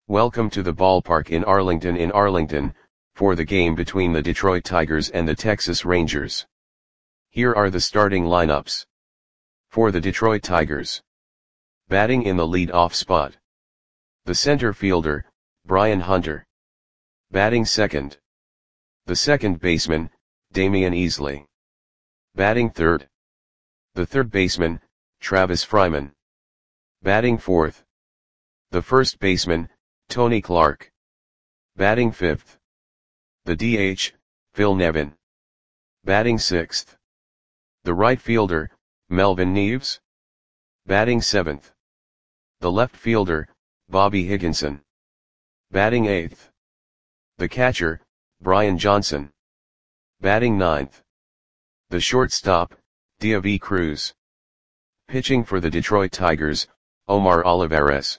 Welcome to the ballpark in Arlington, for the game between the Detroit Tigers and the Texas Rangers. Here are the starting lineups. For the Detroit Tigers. Batting in the lead-off spot. The center fielder, Brian Hunter. Batting second. The second baseman, Damion Easley. Batting third. The third baseman, Travis Fryman. Batting fourth. The first baseman, Tony Clark. Batting fifth. The DH, Phil Nevin. Batting sixth. The right fielder, Melvin Neves. Batting seventh. The left fielder, Bobby Higginson. Batting eighth. The catcher, Brian Johnson. Batting ninth. The shortstop, Deivi Cruz. Pitching for the Detroit Tigers, Omar Olivares.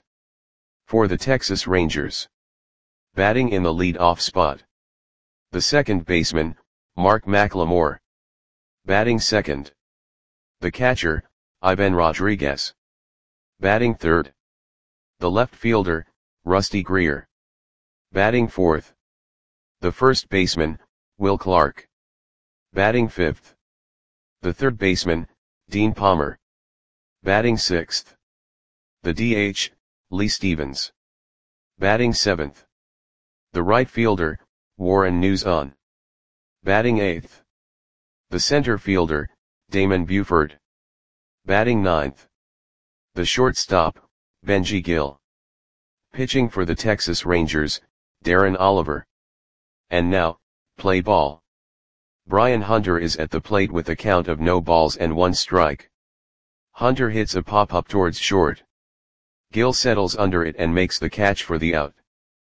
For the Texas Rangers. Batting in the lead-off spot. The second baseman, Mark McLemore. Batting second. The catcher, Ivan Rodriguez. Batting third. The left fielder, Rusty Greer. Batting fourth. The first baseman, Will Clark. Batting fifth. The third baseman, Dean Palmer. Batting sixth. The DH, Lee Stevens. Batting seventh. The right fielder, Warren Nuzon. Batting eighth. The center fielder, Damon Buford. Batting ninth. The shortstop, Benji Gill. Pitching for the Texas Rangers, Darren Oliver. And now, play ball. Brian Hunter is at the plate with a count of no balls and one strike. Hunter hits a pop-up towards short. Gill settles under it and makes the catch for the out.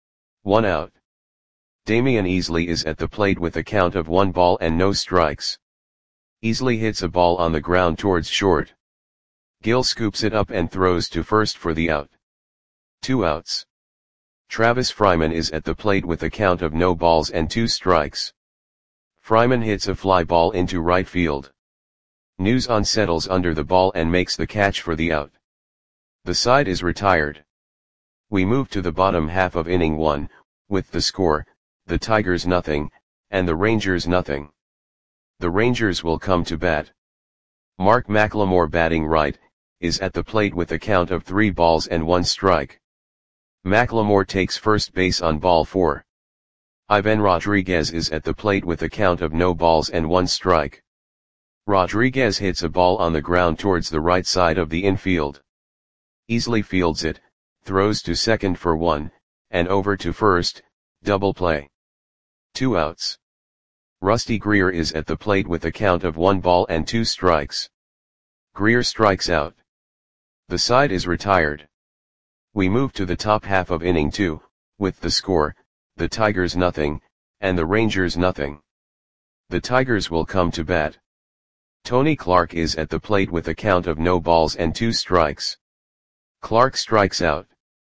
1 out. Damion Easley is at the plate with a count of 1 ball and no strikes. Easley hits a ball on the ground towards short. Gill scoops it up and throws to first for the out. 2 outs. Travis Fryman is at the plate with a count of no balls and 2 strikes. Fryman hits a fly ball into right field. Nuzon settles under the ball and makes the catch for the out. The side is retired. We move to the bottom half of inning 1, with the score, the Tigers nothing, and the Rangers nothing. The Rangers will come to bat. Mark McLemore batting right, is at the plate with a count of 3 balls and 1 strike. McLemore takes first base on ball 4. Ivan Rodriguez is at the plate with a count of no balls and 1 strike. Rodriguez hits a ball on the ground towards the right side of the infield. Easley fields it, throws to second for 1, and over to first, double play. 2 outs. Rusty Greer is at the plate with a count of 1 ball and 2 strikes. Greer strikes out. The side is retired. We move to the top half of inning 2, with the score, the Tigers nothing, and the Rangers nothing. The Tigers will come to bat. Tony Clark is at the plate with a count of no balls and 2 strikes. Clark strikes out.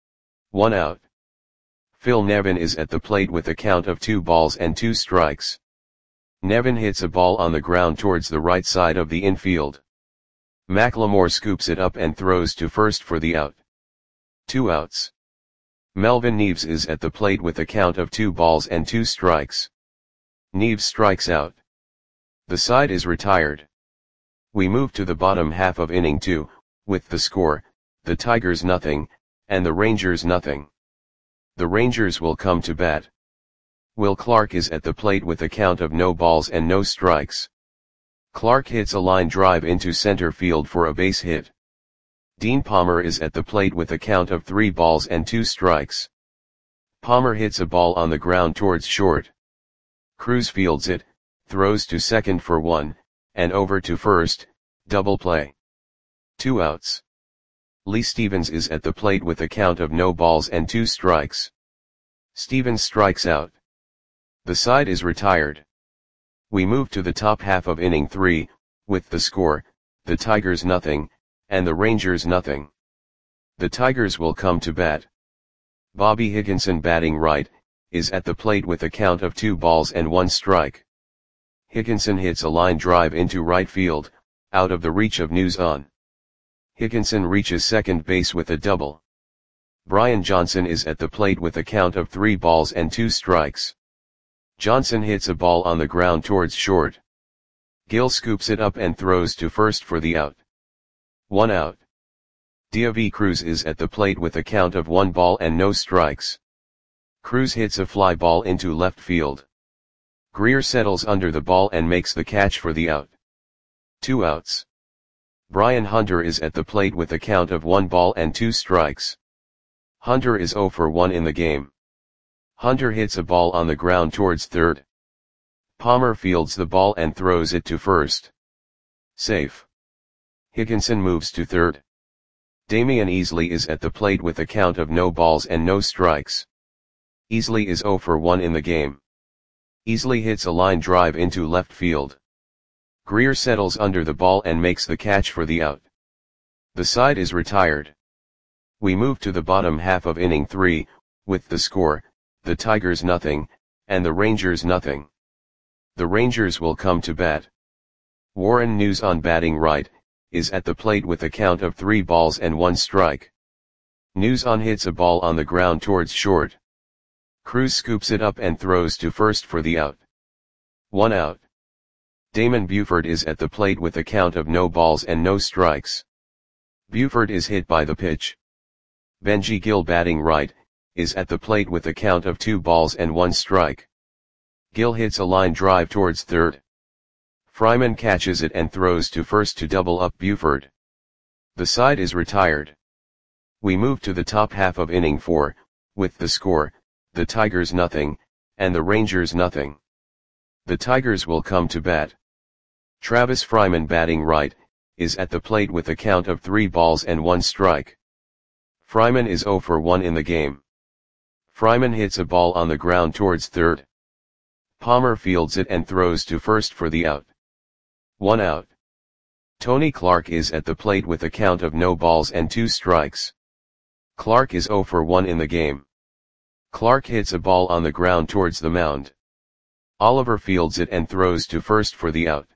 1 out. Phil Nevin is at the plate with a count of 2 balls and 2 strikes. Nevin hits a ball on the ground towards the right side of the infield. McLemore scoops it up and throws to first for the out. 2 outs. Melvin Neves is at the plate with a count of 2 balls and 2 strikes. Neves strikes out. The side is retired. We move to the bottom half of inning 2, with the score, the Tigers nothing, and the Rangers nothing. The Rangers will come to bat. Will Clark is at the plate with a count of no balls and no strikes. Clark hits a line drive into center field for a base hit. Dean Palmer is at the plate with a count of 3 balls and 2 strikes. Palmer hits a ball on the ground towards short. Cruz fields it, throws to second for 1, and over to first, double play. 2 outs. Lee Stevens is at the plate with a count of no balls and 2 strikes. Stevens strikes out. The side is retired. We move to the top half of inning 3, with the score, the Tigers nothing, and the Rangers nothing. The Tigers will come to bat. Bobby Higginson batting right, is at the plate with a count of 2 balls and 1 strike. Higginson hits a line drive into right field, out of the reach of Nuzon. Higginson reaches second base with a double. Brian Johnson is at the plate with a count of 3 balls and 2 strikes. Johnson hits a ball on the ground towards short. Gill scoops it up and throws to first for the out. 1 out. Diaby Cruz is at the plate with a count of 1 ball and no strikes. Cruz hits a fly ball into left field. Greer settles under the ball and makes the catch for the out. 2 outs. Brian Hunter is at the plate with a count of 1 ball and 2 strikes. Hunter is 0 for 1 in the game. Hunter hits a ball on the ground towards third. Palmer fields the ball and throws it to first. Safe. Higginson moves to third. Damian Easley is at the plate with a count of no balls and no strikes. Easley is 0 for 1 in the game. Easley hits a line drive into left field. Greer settles under the ball and makes the catch for the out. The side is retired. We move to the bottom half of inning 3, with the score, the Tigers nothing, and the Rangers nothing. The Rangers will come to bat. Warren News on batting right, is at the plate with a count of 3 balls and 1 strike. News on hits a ball on the ground towards short. Cruz scoops it up and throws to first for the out. 1 out. Damon Buford is at the plate with a count of no balls and no strikes. Buford is hit by the pitch. Benji Gill batting right, is at the plate with a count of 2 balls and 1 strike. Gill hits a line drive towards third. Fryman catches it and throws to first to double up Buford. The side is retired. We move to the top half of inning 4, with the score, the Tigers nothing, and the Rangers nothing. The Tigers will come to bat. Travis Fryman batting right, is at the plate with a count of 3 balls and 1 strike. Fryman is 0 for 1 in the game. Fryman hits a ball on the ground towards third. Palmer fields it and throws to first for the out. 1 out. Tony Clark is at the plate with a count of no balls and 2 strikes. Clark is 0 for 1 in the game. Clark hits a ball on the ground towards the mound. Oliver fields it and throws to first for the out.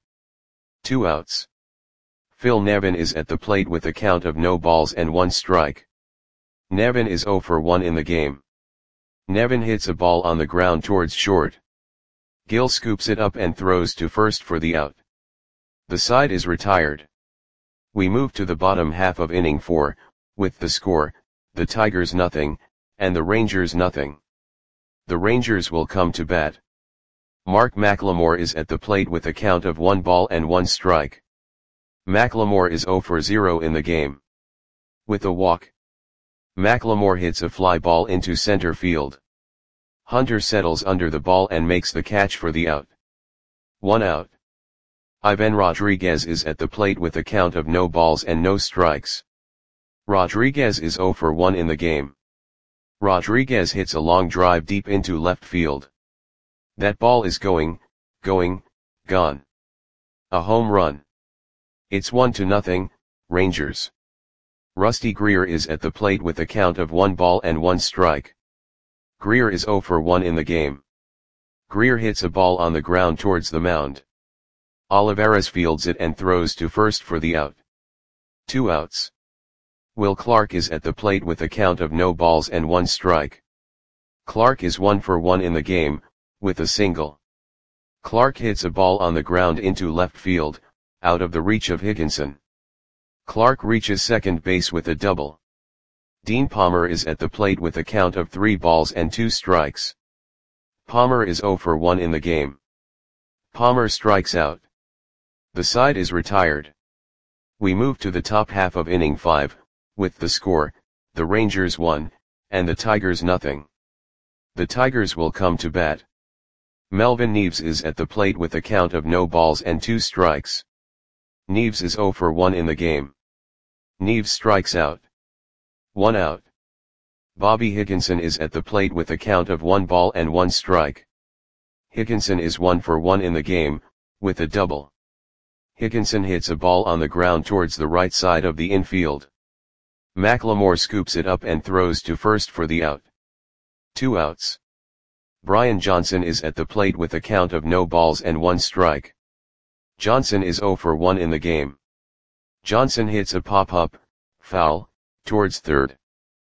2 outs. Phil Nevin is at the plate with a count of no balls and 1 strike. Nevin is 0 for 1 in the game. Nevin hits a ball on the ground towards short. Gill scoops it up and throws to first for the out. The side is retired. We move to the bottom half of inning 4, with the score, the Tigers nothing, and the Rangers nothing. The Rangers will come to bat. Mark McLemore is at the plate with a count of 1 ball and 1 strike. McLemore is 0 for 0 in the game. With a walk. McLemore hits a fly ball into center field. Hunter settles under the ball and makes the catch for the out. 1 out. Ivan Rodriguez is at the plate with a count of no balls and no strikes. Rodriguez is 0 for 1 in the game. Rodriguez hits a long drive deep into left field. That ball is gone. A home run. It's 1-0, Rangers. Rusty Greer is at the plate with a count of 1 ball and 1 strike. Greer is 0 for 1 in the game. Greer hits a ball on the ground towards the mound. Olivares fields it and throws to first for the out. 2 outs. Will Clark is at the plate with a count of no balls and 1 strike. Clark is 1 for 1 in the game, with a single. Clark hits a ball on the ground into left field, out of the reach of Higginson. Clark reaches second base with a double. Dean Palmer is at the plate with a count of 3 balls and 2 strikes. Palmer is 0 for 1 in the game. Palmer strikes out. The side is retired. We move to the top half of inning 5, with the score, the Rangers 1, and the Tigers nothing. The Tigers will come to bat. Melvin Neves is at the plate with a count of no balls and 2 strikes. Neves is 0 for 1 in the game. Neves strikes out. 1 out. Bobby Higginson is at the plate with a count of 1 ball and 1 strike. Higginson is 1 for 1 in the game, with a double. Higginson hits a ball on the ground towards the right side of the infield. McLemore scoops it up and throws to first for the out. 2 outs. Brian Johnson is at the plate with a count of no balls and 1 strike. Johnson is 0 for 1 in the game. Johnson hits a pop-up, foul, towards third.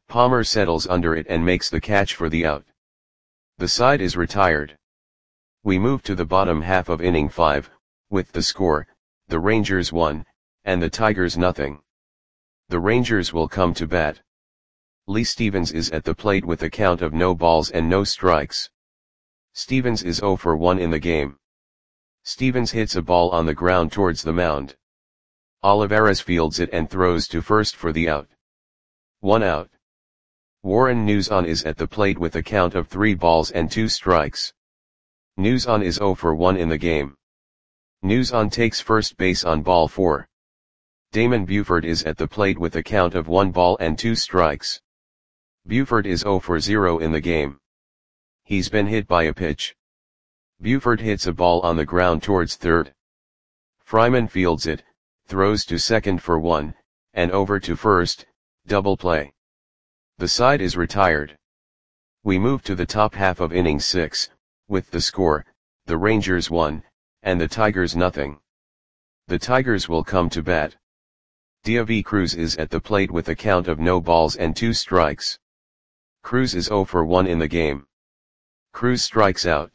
Palmer settles under it and makes the catch for the out. The side is retired. We move to the bottom half of inning 5, with the score, the Rangers 1, and the Tigers nothing. The Rangers will come to bat. Lee Stevens is at the plate with a count of no balls and no strikes. Stevens is 0 for 1 in the game. Stevens hits a ball on the ground towards the mound. Olivares fields it and throws to first for the out. 1 out. Warren Nuzon is at the plate with a count of 3 balls and 2 strikes. Nuzon is 0 for 1 in the game. Nuzon takes first base on ball 4. Damon Buford is at the plate with a count of 1 ball and 2 strikes. Buford is 0 for 0 in the game. He's been hit by a pitch. Buford hits a ball on the ground towards third. Fryman fields it, throws to second for 1, and over to first, double play. The side is retired. We move to the top half of inning 6, with the score, the Rangers 1, and the Tigers nothing. The Tigers will come to bat. Diavi Cruz is at the plate with a count of no balls and 2 strikes. Cruz is 0 for 1 in the game. Cruz strikes out.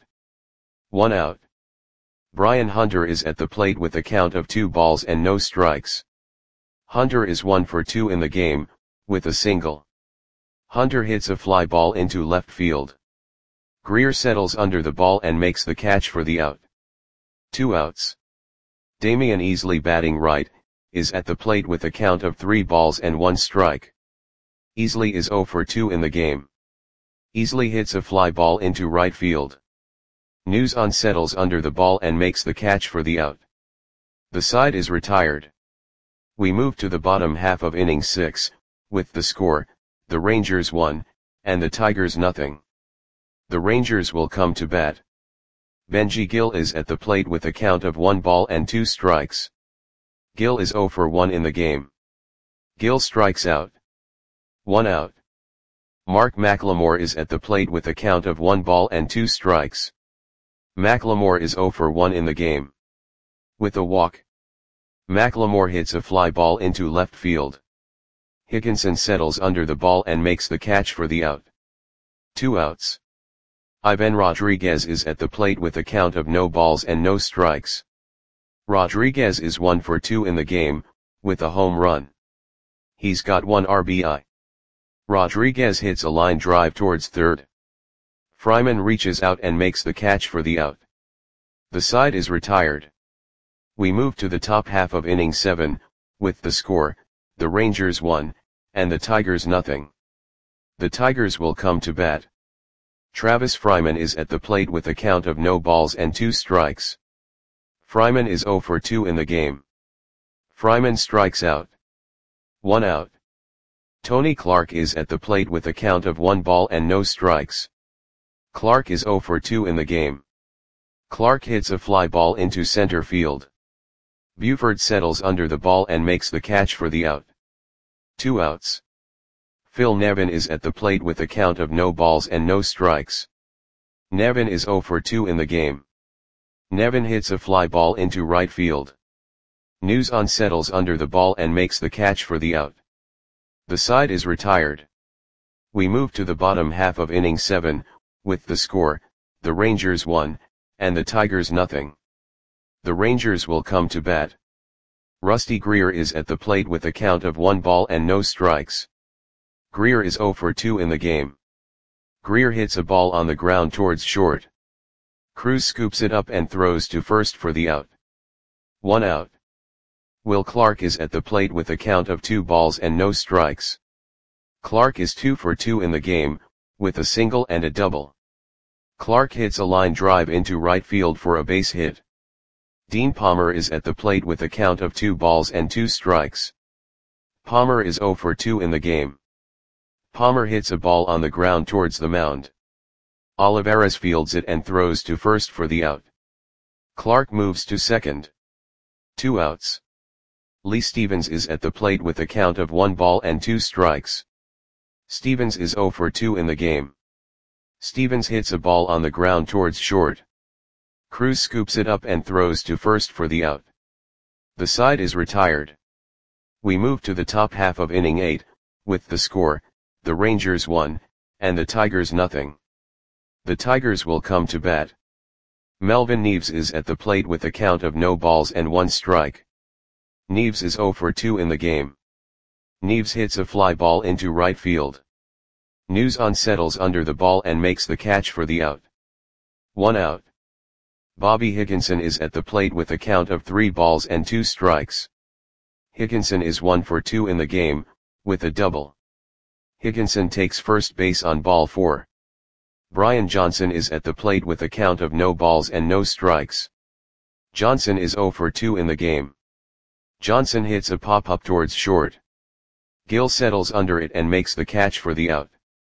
1 out. Brian Hunter is at the plate with a count of 2 balls and no strikes. Hunter is 1 for 2 in the game, with a single. Hunter hits a fly ball into left field. Greer settles under the ball and makes the catch for the out. 2 outs. Damian Easley, batting right, is at the plate with a count of 3 balls and 1 strike. Easley is 0 for 2 in the game. Easley hits a fly ball into right field. Nuzon settles under the ball and makes the catch for the out. The side is retired. We move to the bottom half of inning 6, with the score, the Rangers 1, and the Tigers nothing. The Rangers will come to bat. Benji Gill is at the plate with a count of 1 ball and 2 strikes. Gill is 0 for 1 in the game. Gill strikes out. 1 out. Mark McLemore is at the plate with a count of 1 ball and 2 strikes. McLemore is 0 for 1 in the game. With a walk. McLemore hits a fly ball into left field. Higginson settles under the ball and makes the catch for the out. 2 outs. Ivan Rodriguez is at the plate with a count of no balls and no strikes. Rodriguez is 1 for 2 in the game, with a home run. He's got 1 RBI. Rodriguez hits a line drive towards third. Fryman reaches out and makes the catch for the out. The side is retired. We move to the top half of inning 7, with the score, the Rangers 1, and the Tigers nothing. The Tigers will come to bat. Travis Fryman is at the plate with a count of no balls and 2 strikes. Fryman is 0 for 2 in the game. Fryman strikes out. 1 out. Tony Clark is at the plate with a count of 1 ball and no strikes. Clark is 0 for 2 in the game. Clark hits a fly ball into center field. Buford settles under the ball and makes the catch for the out. 2 outs. Phil Nevin is at the plate with a count of no balls and no strikes. Nevin is 0 for 2 in the game. Nevin hits a fly ball into right field. Nuzon settles under the ball and makes the catch for the out. The side is retired. We move to the bottom half of inning 7, with the score, the Rangers 1, and the Tigers nothing. The Rangers will come to bat. Rusty Greer is at the plate with a count of 1 ball and no strikes. Greer is 0 for 2 in the game. Greer hits a ball on the ground towards short. Cruz scoops it up and throws to first for the out. 1 out. Will Clark is at the plate with a count of 2 balls and no strikes. Clark is 2 for 2 in the game, with a single and a double. Clark hits a line drive into right field for a base hit. Dean Palmer is at the plate with a count of 2 balls and 2 strikes. Palmer is 0 for 2 in the game. Palmer hits a ball on the ground towards the mound. Olivares fields it and throws to first for the out. Clark moves to second. 2 outs. Lee Stevens is at the plate with a count of 1 ball and 2 strikes. Stevens is 0 for 2 in the game. Stevens hits a ball on the ground towards short. Cruz scoops it up and throws to first for the out. The side is retired. We move to the top half of inning 8, with the score, the Rangers 1, and the Tigers nothing. The Tigers will come to bat. Melvin Neves is at the plate with a count of no balls and 1 strike. Neves is 0 for 2 in the game. Neves hits a fly ball into right field. Nuzan settles under the ball and makes the catch for the out. 1 out. Bobby Higginson is at the plate with a count of 3 balls and 2 strikes. Higginson is 1 for 2 in the game, with a double. Higginson takes first base on ball 4. Brian Johnson is at the plate with a count of no balls and no strikes. Johnson is 0 for 2 in the game. Johnson hits a pop-up towards short. Gill settles under it and makes the catch for the out.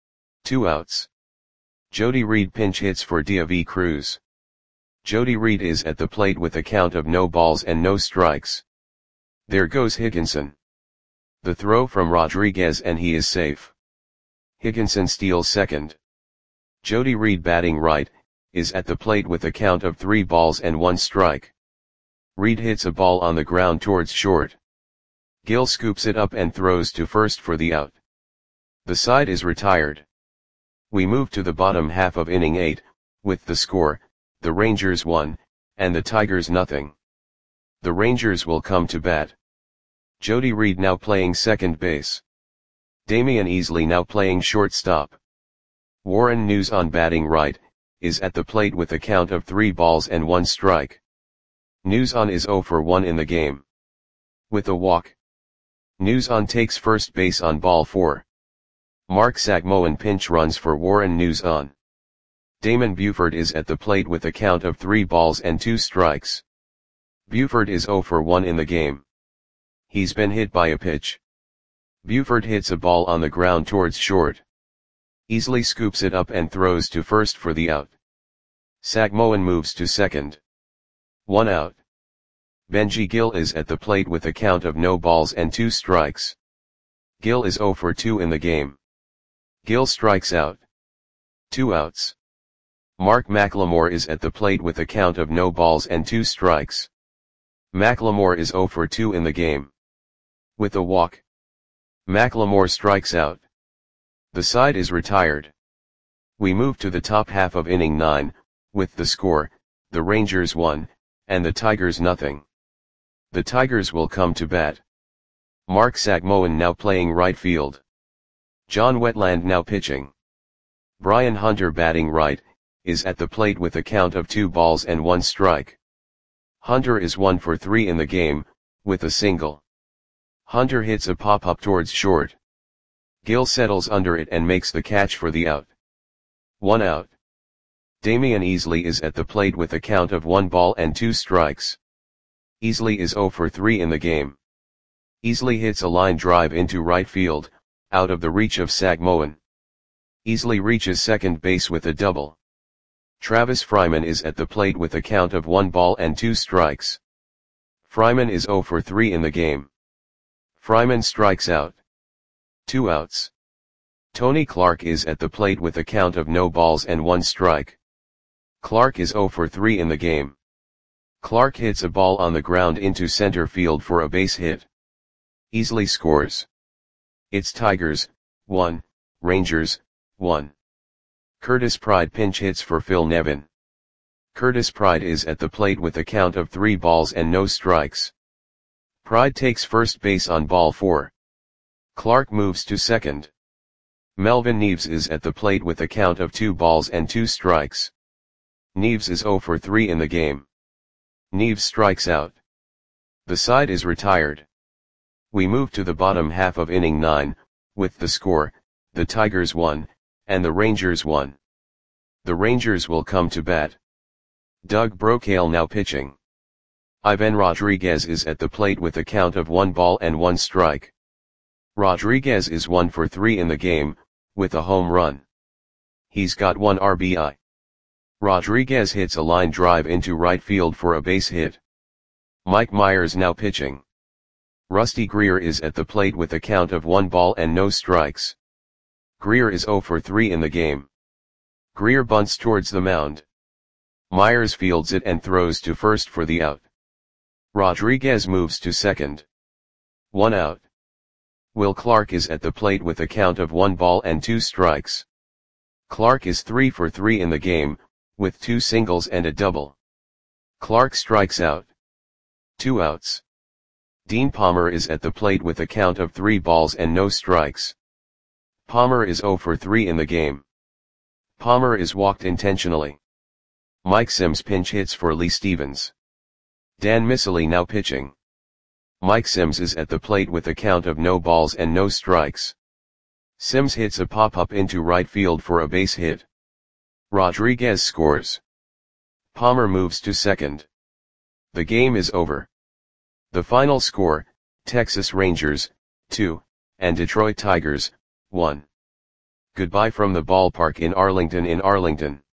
2 outs. Jody Reed pinch hits for Diavy Cruz. Jody Reed is at the plate with a count of no balls and no strikes. There goes Higginson. The throw from Rodriguez and he is safe. Higginson steals second. Jody Reed batting right, is at the plate with a count of 3 balls and 1 strike. Reed hits a ball on the ground towards short. Gill scoops it up and throws to first for the out. The side is retired. We move to the bottom half of inning 8, with the score, the Rangers 1, and the Tigers nothing. The Rangers will come to bat. Jody Reed now playing second base. Damian Easley now playing shortstop. Warren Nuzan batting right, is at the plate with a count of 3 balls and 1 strike. Nuzan is 0 for 1 in the game. With a walk. Nuzan takes first base on ball 4. Mark Sagmoen pinch runs for Warren Nuzan. Damon Buford is at the plate with a count of 3 balls and 2 strikes. Buford is 0 for 1 in the game. He's been hit by a pitch. Buford hits a ball on the ground towards short. Easley scoops it up and throws to first for the out. Sagmoen moves to second. 1 out. Benji Gill is at the plate with a count of no balls and 2 strikes. Gill is 0 for 2 in the game. Gill strikes out. 2 outs. Mark McLemore is at the plate with a count of no balls and 2 strikes. McLemore is 0 for 2 in the game. With a walk. McLemore strikes out. The side is retired. We move to the top half of inning 9, with the score, the Rangers 1, and the Tigers nothing. The Tigers will come to bat. Mark Sagmoen now playing right field. John Wetland now pitching. Brian Hunter batting right, is at the plate with a count of 2 balls and 1 strike. Hunter is 1 for 3 in the game, with a single. Hunter hits a pop-up towards short. Gill settles under it and makes the catch for the out. 1 out. Damian Easley is at the plate with a count of 1 ball and 2 strikes. Easley is 0 for 3 in the game. Easley hits a line drive into right field, out of the reach of Sagmoen. Easley reaches second base with a double. Travis Fryman is at the plate with a count of 1 ball and 2 strikes. Fryman is 0 for 3 in the game. Fryman strikes out. 2 outs. Tony Clark is at the plate with a count of no balls and 1 strike. Clark is 0 for 3 in the game. Clark hits a ball on the ground into center field for a base hit. Easley scores. It's Tigers, 1, Rangers, 1. Curtis Pride pinch hits for Phil Nevin. Curtis Pride is at the plate with a count of 3 balls and no strikes. Pride takes first base on ball 4. Clark moves to second. Melvin Neves is at the plate with a count of 2 balls and 2 strikes. Neves is 0 for 3 in the game. Neves strikes out. The side is retired. We move to the bottom half of inning 9, with the score, the Tigers 1, and the Rangers 1. The Rangers will come to bat. Doug Brocail now pitching. Ivan Rodriguez is at the plate with a count of 1 ball and 1 strike. Rodriguez is 1 for 3 in the game, with a home run. He's got 1 RBI. Rodriguez hits a line drive into right field for a base hit. Mike Myers now pitching. Rusty Greer is at the plate with a count of 1 ball and no strikes. Greer is 0 for 3 in the game. Greer bunts towards the mound. Myers fields it and throws to first for the out. Rodriguez moves to second. 1 out. Will Clark is at the plate with a count of 1 ball and 2 strikes. Clark is 3 for 3 in the game, with 2 singles and a double. Clark strikes out. 2 outs. Dean Palmer is at the plate with a count of 3 balls and no strikes. Palmer is 0 for 3 in the game. Palmer is walked intentionally. Mike Sims pinch hits for Lee Stevens. Dan Miceli now pitching. Mike Sims is at the plate with a count of no balls and no strikes. Sims hits a pop-up into right field for a base hit. Rodriguez scores. Palmer moves to second. The game is over. The final score, Texas Rangers, 2, and Detroit Tigers, 1. Goodbye from the ballpark in Arlington.